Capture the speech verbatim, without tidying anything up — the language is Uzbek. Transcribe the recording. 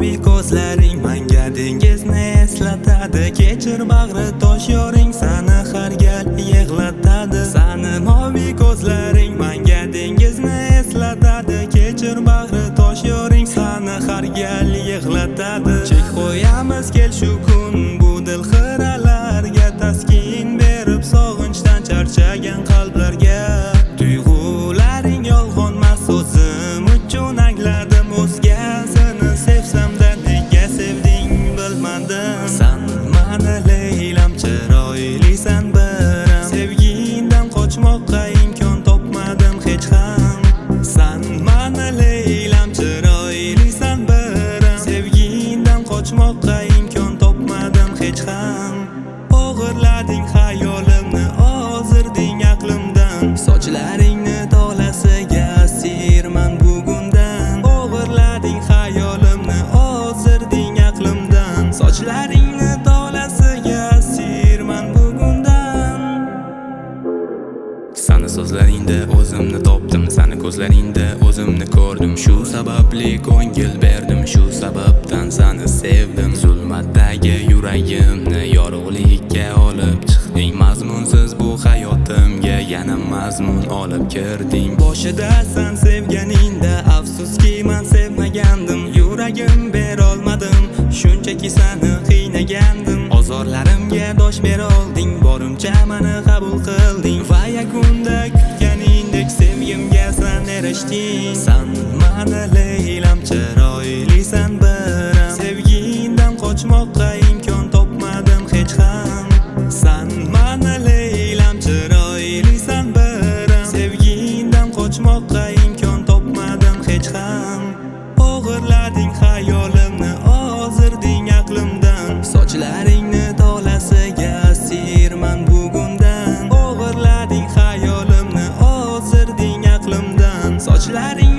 moviy ko'zlaring menga dengizni eslatadi. Kechir bag'ri tosh yoring sani har gal yig'latadi. Sani moviy ko'zlaring menga dengizni eslatadi. Kechir bag'ri tosh yoring sani har gal yig'latadi. Chek qo'yamiz kel shu kun bu dil xiralarga, taskin berib sog'inchdan charchagan qalblarga. Tuyg'ularing yolg'onmas, o'zim uchun angladim. O'zgasini sevsam-da nega sevding bilmadim. San mani Leylam, chiroylisan biram. Sevgingdan qochmoqqa imkon topmadim hech ham. San mani Leylam, chiroylisan biram. Sevgingdan qochmoqqa imkon topmadim hech ham. O'g'irlading hayolimni, ozirding aqlimdan. Sochlaringni tolasiga asirman bugundan. O'g'irlading hayolimni, ozirding aqlimdan. Sochlaringni tolasiga asirman bugundan. Sani so'zlaringda o'zimni topdim, sani ko'zlaringda o'zimni ko'rdim. Shu sababli ko'ngil berdim, shu sababdan sani sevdim. Zulmatdagi yuragimni yorug'likka olib chiqding. Mazmunsiz bu hayotimga yana mazmun olib kirding. Boshida san sevganingda afsuski men sevmagandim. Yuragim berolmadim, shunchaki sani qiynagandim. Ozorlarimga dosh bera olding, borimcha meni qabul qilding. Va yakunda kutganingdek sevgimga san erishding. San mani Leylam, chiroylisan biram. Sevgingdan qochmoqqa imkon topmadim hech ham. San mani Leylam, chiroylisan biram. Sevgingdan qochmoqqa imkon topmadim hech ham. O'g'irlading hayolimni, ozirding aqlimdan. Sochlaringni tolasiga asirman bugundan. O'g'irlading hayolimni, ozirding aqlimdan. Sochlaring